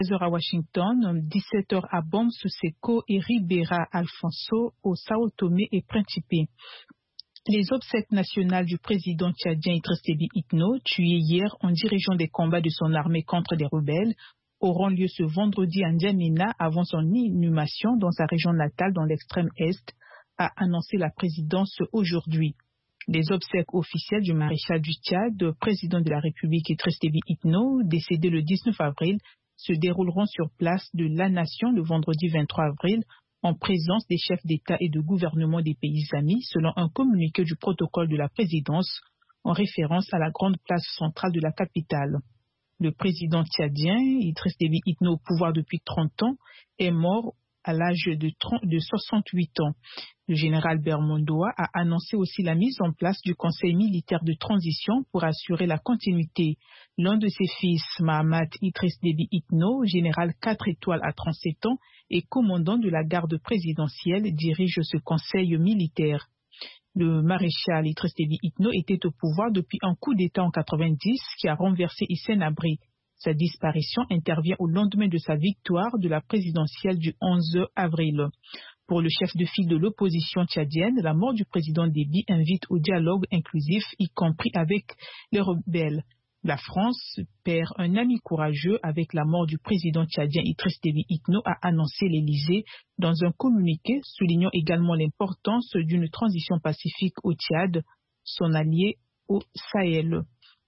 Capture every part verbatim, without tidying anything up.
seize heures à Washington, dix-sept heures à Bom Suseko et Ribera Alfonso au Sao Tomé et Principe. Les obsèques nationales du président tchadien Idriss Déby Itno, tué hier en dirigeant des combats de son armée contre des rebelles, auront lieu ce vendredi à N'Djamena avant son inhumation dans sa région natale dans l'extrême est, a annoncé la présidence aujourd'hui. Les obsèques officielles du maréchal du Tchad, président de la République Idriss Déby Itno, décédé le dix-neuf avril, se dérouleront sur place de la Nation le vendredi vingt-trois avril, en présence des chefs d'État et de gouvernement des pays amis, selon un communiqué du protocole de la présidence, en référence à la grande place centrale de la capitale. Le président tchadien, Idriss Déby Itno, au pouvoir depuis trente ans, est mort à l'âge de, de soixante-huit ans. Le général Bermondoa a annoncé aussi la mise en place du conseil militaire de transition pour assurer la continuité. L'un de ses fils, Mahamat Idriss Déby Itno, général quatre étoiles à trente-sept ans et commandant de la garde présidentielle, dirige ce conseil militaire. Le maréchal Idriss Déby Itno était au pouvoir depuis un coup d'État en quatre-vingt-dix qui a renversé Hissène Habré. Sa disparition intervient au lendemain de sa victoire de la présidentielle du onze avril. Pour le chef de file de l'opposition tchadienne, la mort du président Déby invite au dialogue inclusif, y compris avec les rebelles. La France perd un ami courageux avec la mort du président tchadien Idriss Déby Itno, a annoncé l'Élysée dans un communiqué, soulignant également l'importance d'une transition pacifique au Tchad, son allié au Sahel.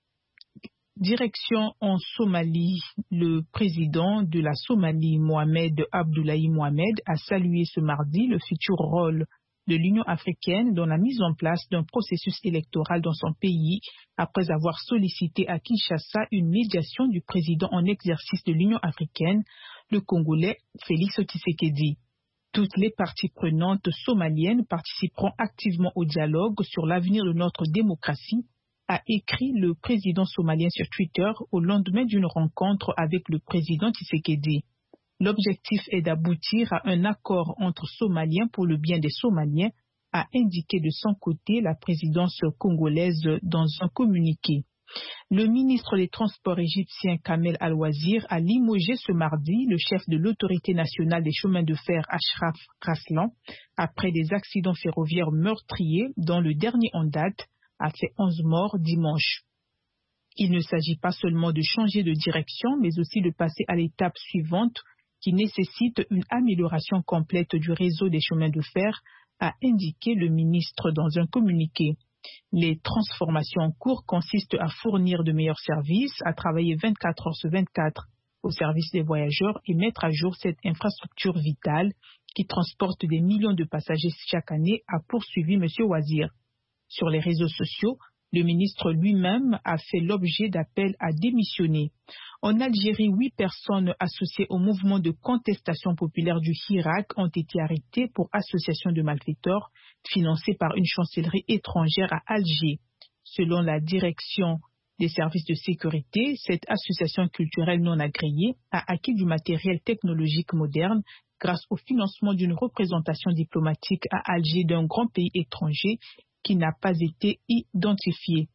Direction en Somalie, le président de la Somalie, Mohamed Abdullahi Mohamed, a salué ce mardi le futur rôle de l'Union africaine dans la mise en place d'un processus électoral dans son pays, après avoir sollicité à Kinshasa une médiation du président en exercice de l'Union africaine, le Congolais Félix Tshisekedi. Toutes les parties prenantes somaliennes participeront activement au dialogue sur l'avenir de notre démocratie, a écrit le président somalien sur Twitter au lendemain d'une rencontre avec le président Tshisekedi. L'objectif est d'aboutir à un accord entre Somaliens pour le bien des Somaliens, a indiqué de son côté la présidence congolaise dans un communiqué. Le ministre des Transports égyptien Kamel Al-Wazir a limogé ce mardi le chef de l'autorité nationale des chemins de fer Ashraf Raslan après des accidents ferroviaires meurtriers dont le dernier en date a fait onze morts dimanche. Il ne s'agit pas seulement de changer de direction, mais aussi de passer à l'étape suivante qui nécessite une amélioration complète du réseau des chemins de fer, a indiqué le ministre dans un communiqué. Les transformations en cours consistent à fournir de meilleurs services, à travailler vingt-quatre heures sur vingt-quatre au service des voyageurs et mettre à jour cette infrastructure vitale qui transporte des millions de passagers chaque année, a poursuivi M. Wazir. Sur les réseaux sociaux, le ministre lui-même a fait l'objet d'appels à démissionner. En Algérie, huit personnes associées au mouvement de contestation populaire du Hirak ont été arrêtées pour association de malfaiteurs financée par une chancellerie étrangère à Alger. Selon la direction des services de sécurité, cette association culturelle non agréée a acquis du matériel technologique moderne grâce au financement d'une représentation diplomatique à Alger d'un grand pays étranger qui n'a pas été identifié.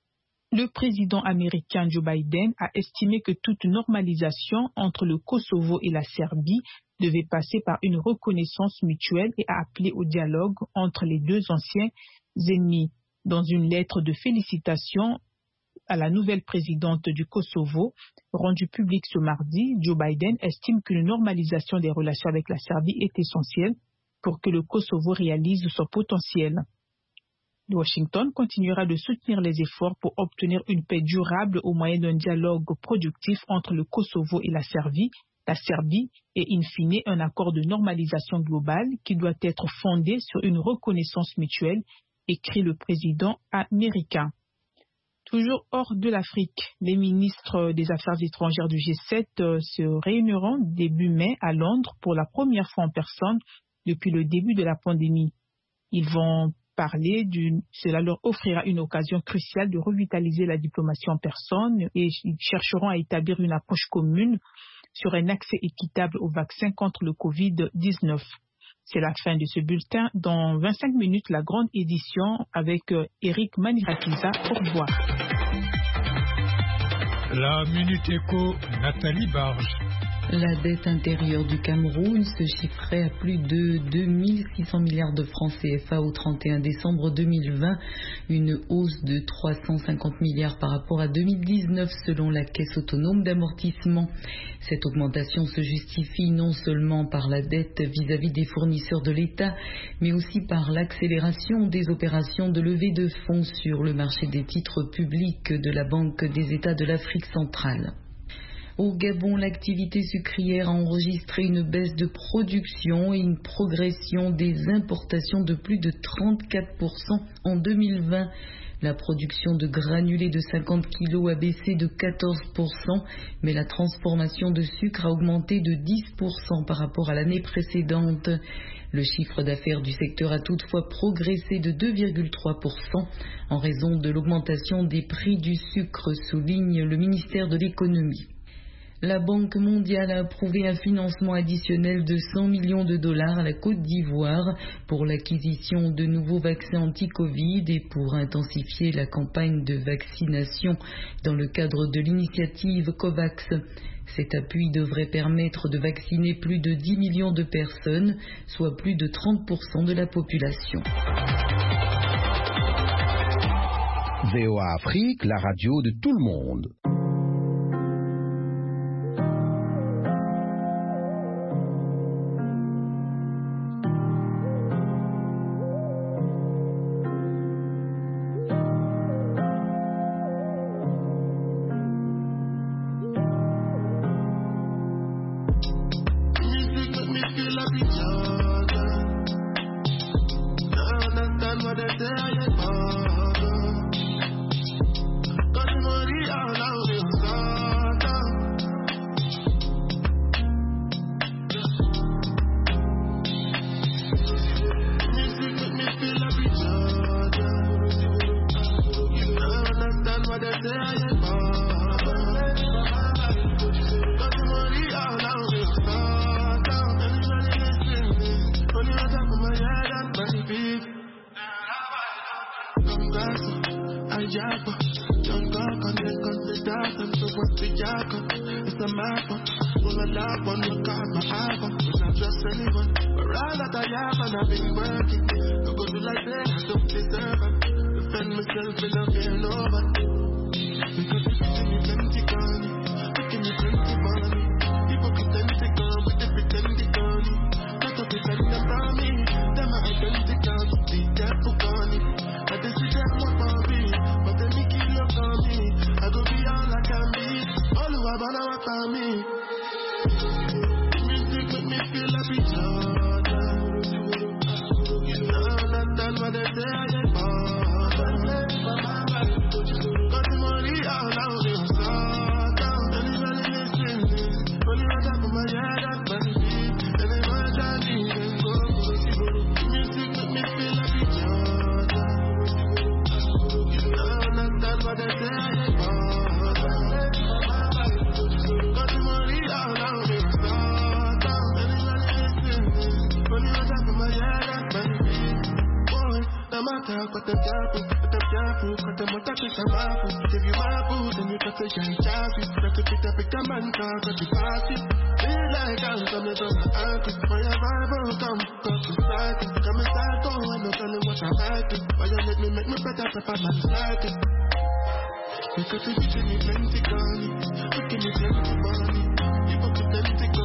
Le président américain Joe Biden a estimé que toute normalisation entre le Kosovo et la Serbie devait passer par une reconnaissance mutuelle et a appelé au dialogue entre les deux anciens ennemis. Dans une lettre de félicitations à la nouvelle présidente du Kosovo, rendue publique ce mardi, Joe Biden estime qu'une normalisation des relations avec la Serbie est essentielle pour que le Kosovo réalise son potentiel. Washington continuera de soutenir les efforts pour obtenir une paix durable au moyen d'un dialogue productif entre le Kosovo et la Serbie, la Serbie et in fine un accord de normalisation globale qui doit être fondé sur une reconnaissance mutuelle, écrit le président américain. Toujours hors de l'Afrique, les ministres des Affaires étrangères du G sept se réuniront début mai à Londres pour la première fois en personne depuis le début de la pandémie. Ils vont parler d'une, cela leur offrira une occasion cruciale de revitaliser la diplomatie en personne et ils chercheront à établir une approche commune sur un accès équitable au vaccin contre le covid dix-neuf. C'est la fin de ce bulletin. Dans vingt-cinq minutes, la grande édition avec Eric Manirakiza. Au revoir. La Minute Éco, Nathalie Barge. La dette intérieure du Cameroun se chiffrait à plus de deux mille six cents milliards de francs C F A au trente et un décembre deux mille vingt, une hausse de trois cent cinquante milliards par rapport à deux mille dix-neuf selon la Caisse autonome d'amortissement. Cette augmentation se justifie non seulement par la dette vis-à-vis des fournisseurs de l'État, mais aussi par l'accélération des opérations de levée de fonds sur le marché des titres publics de la Banque des États de l'Afrique centrale. Au Gabon, l'activité sucrière a enregistré une baisse de production et une progression des importations de plus de trente-quatre pour cent en deux mille vingt. La production de granulés de cinquante kilos a baissé de quatorze pour cent, mais la transformation de sucre a augmenté de dix pour cent par rapport à l'année précédente. Le chiffre d'affaires du secteur a toutefois progressé de deux virgule trois pour cent en raison de l'augmentation des prix du sucre, souligne le ministère de l'économie. La Banque mondiale a approuvé un financement additionnel de cent millions de dollars à la Côte d'Ivoire pour l'acquisition de nouveaux vaccins anti-Covid et pour intensifier la campagne de vaccination dans le cadre de l'initiative COVAX. Cet appui devrait permettre de vacciner plus de dix millions de personnes, soit plus de trente pour cent de la population. V O A Afrique, la radio de tout le monde. Because it's plenty, plenty, money. We can be plenty money. People keep plenty